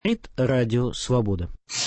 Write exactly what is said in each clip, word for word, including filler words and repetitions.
Радио «Свобода».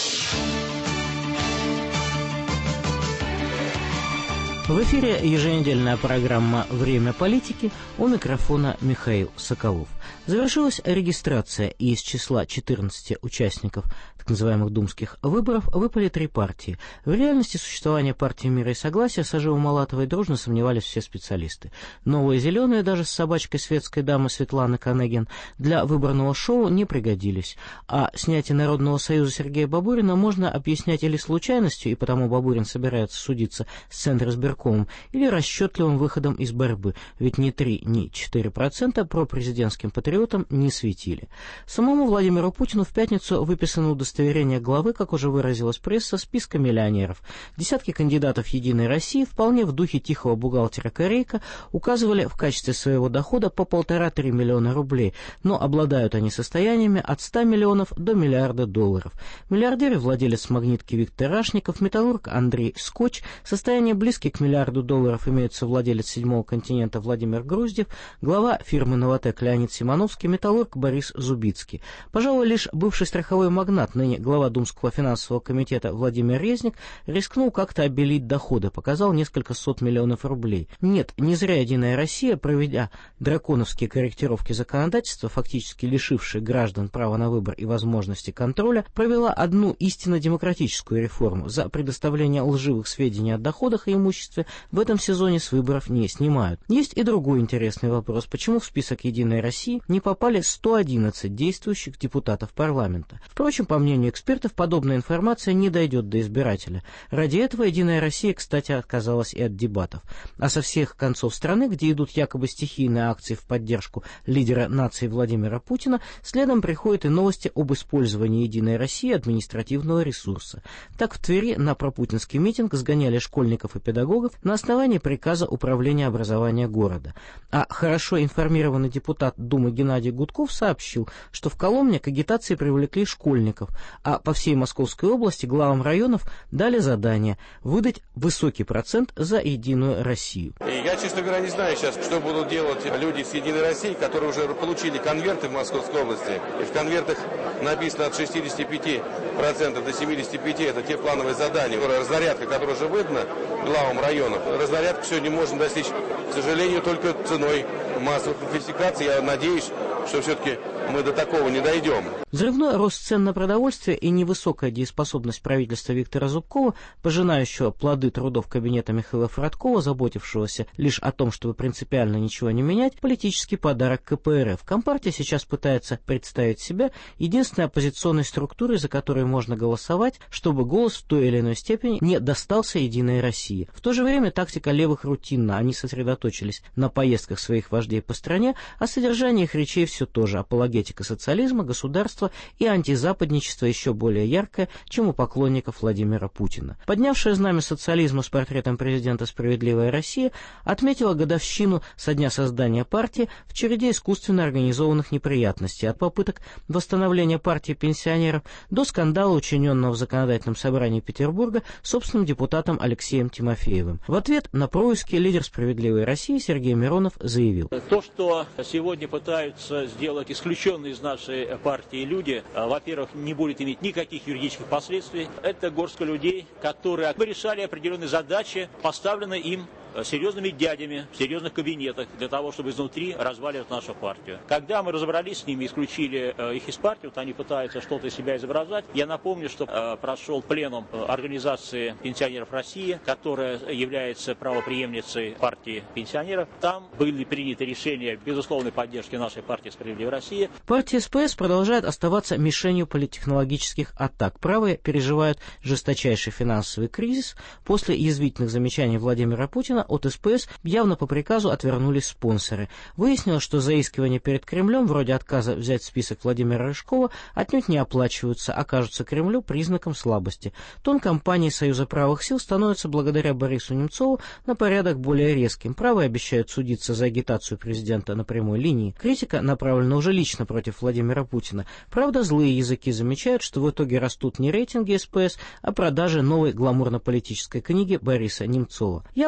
В эфире еженедельная программа «Время политики», у микрофона Михаил Соколов. Завершилась регистрация, и из числа четырнадцати участников так называемых думских выборов выпали три партии. В реальности существования партии «Мира и согласия» с Аживом Алатовой дружно сомневались все специалисты. Новые зеленые, даже с собачкой светской дамы Светланы Канегин, для выборного шоу не пригодились. А снятие Народного союза Сергея Бабурина можно объяснять или случайностью, и потому Бабурин собирается судиться с Центризбиркомом, или расчетливым выходом из борьбы, ведь ни три, ни четыре процента пропрезидентским патриотам не светили. Самому Владимиру Путину в пятницу выписано удостоверение главы, как уже выразилась пресса, списка миллионеров. Десятки кандидатов «Единой России» вполне в духе тихого бухгалтера Корейка указывали в качестве своего дохода по полтора-три миллиона рублей, но обладают они состояниями от ста миллионов до миллиарда долларов. Миллиардер и владелец магнитки Виктор Рашников, металлург Андрей Скотч, состояние близкие к миллиарду долларов имеются владелец седьмого континента Владимир Груздев, глава фирмы «Новотек» Леонид Симоновский, металлург Борис Зубицкий. Пожалуй, лишь бывший страховой магнат, ныне глава Думского финансового комитета Владимир Резник, рискнул как-то обелить доходы, показал несколько сот миллионов рублей. Нет, не зря «Единая Россия», проведя драконовские корректировки законодательства, фактически лишившие граждан права на выбор и возможности контроля, провела одну истинно демократическую реформу. За предоставление лживых сведений о доходах и имуществе в этом сезоне с выборов не снимают. Есть и другой интересный вопрос: почему в список «Единой России» не попали сто одиннадцать действующих депутатов парламента? Впрочем, по мнению экспертов, подобная информация не дойдет до избирателя. Ради этого «Единая Россия», кстати, отказалась и от дебатов. А со всех концов страны, где идут якобы стихийные акции в поддержку лидера нации Владимира Путина, следом приходят и новости об использовании «Единой России» административного ресурса. Так, в Твери на пропутинский митинг сгоняли школьников и педагогов на основании приказа Управления образования города. А хорошо информированный депутат Думы Геннадий Гудков сообщил, что в Коломне к агитации привлекли школьников, а по всей Московской области главам районов дали задание выдать высокий процент за «Единую Россию». Я, честно говоря, не знаю сейчас, что будут делать люди с «Единой России», которые уже получили конверты в Московской области. И в конвертах написано от шестидесяти пяти процентов до семидесяти пяти процентов. Это те плановые задания. Разнарядка, которая уже выдана главам районов. Разнарядку сегодня можно достичь, к сожалению, только ценой массовых фальсификаций. Я надеюсь, что все-таки мы до такого не дойдем. Взрывной рост цен на продовольствие и невысокая дееспособность правительства Виктора Зубкова, пожинающего плоды трудов кабинета Михаила Фродкова, заботившегося лишь о том, чтобы принципиально ничего не менять, политический подарок ка пэ эр эф. Компартия сейчас пытается представить себя единственной оппозиционной структурой, за которой можно голосовать, чтобы голос в той или иной степени не достался «Единой России». В то же время тактика левых рутинна. Они сосредоточились на поездках своих вождей по стране, а содержание их речей все то же: апологетика социализма, государства и антизападничество еще более яркое, чем у поклонников Владимира Путина. Поднявшая знамя социализма с портретом президента «Справедливая Россия» отметила годовщину со дня создания партии в череде искусственно организованных неприятностей, от попыток восстановления партии пенсионеров до скандала, учиненного в Законодательном собрании Петербурга собственным депутатом Алексеем Тимофеевым. В ответ на происки лидер «Справедливой России» Сергей Миронов заявил: То, что сегодня пытаются сделать исключенные из нашей партии люди, во-первых, не будет иметь никаких юридических последствий. Это горстка людей, которые решали определенные задачи, поставленные им серьезными дядями в серьезных кабинетах для того, чтобы изнутри разваливать нашу партию. Когда мы разобрались с ними, исключили э, их из партии, вот они пытаются что-то из себя изображать. Я напомню, что э, прошел пленум Организации пенсионеров России, которая является правопреемницей партии пенсионеров. Там были приняты решения безусловной поддержки нашей партии «Справедливая Россия». Партия эс пэ эс продолжает оставаться мишенью политтехнологических атак. Правые переживают жесточайший финансовый кризис. После язвительных замечаний Владимира Путина от эс пэ эс явно по приказу отвернулись спонсоры. Выяснилось, что заискивания перед Кремлем, вроде отказа взять в список Владимира Рыжкова, отнюдь не оплачиваются, а кажутся Кремлю признаком слабости. Тон кампании Союза правых сил становится благодаря Борису Немцову на порядок более резким. Правые обещают судиться за агитацию президента на прямой линии. Критика направлена уже лично против Владимира Путина. Правда, злые языки замечают, что в итоге растут не рейтинги эс пэ эс, а продажи новой гламурно-политической книги Бориса Немцова. Яблоко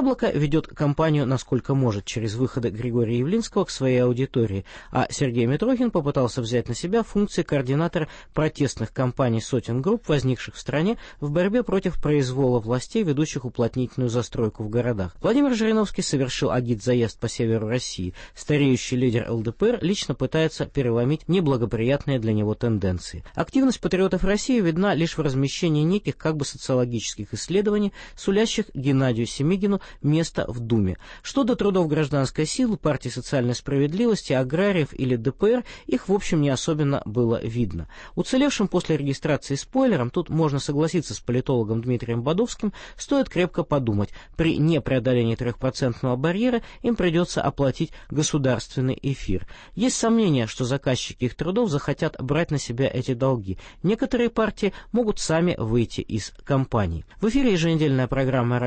ведет кампанию насколько может через выходы Григория Явлинского к своей аудитории, а Сергей Митрохин попытался взять на себя функции координатора протестных кампаний сотен групп, возникших в стране в борьбе против произвола властей, ведущих уплотнительную застройку в городах. Владимир Жириновский совершил агит-заезд по северу России. Стареющий лидер эл дэ пэ эр лично пытается переломить неблагоприятные для него тенденции. Активность патриотов России видна лишь в размещении неких как бы социологических исследований, сулящих Геннадию Семигину место в Думе. Что до трудов гражданской силы, партии социальной справедливости, аграриев или дэ пэ эр, их в общем не особенно было видно. Уцелевшим после регистрации спойлером, тут можно согласиться с политологом Дмитрием Бодовским, стоит крепко подумать, при непреодолении трехпроцентного барьера им придется оплатить государственный эфир. Есть сомнение, что заказчики их трудов захотят брать на себя эти долги. Некоторые партии могут сами выйти из кампании. В эфире еженедельная программа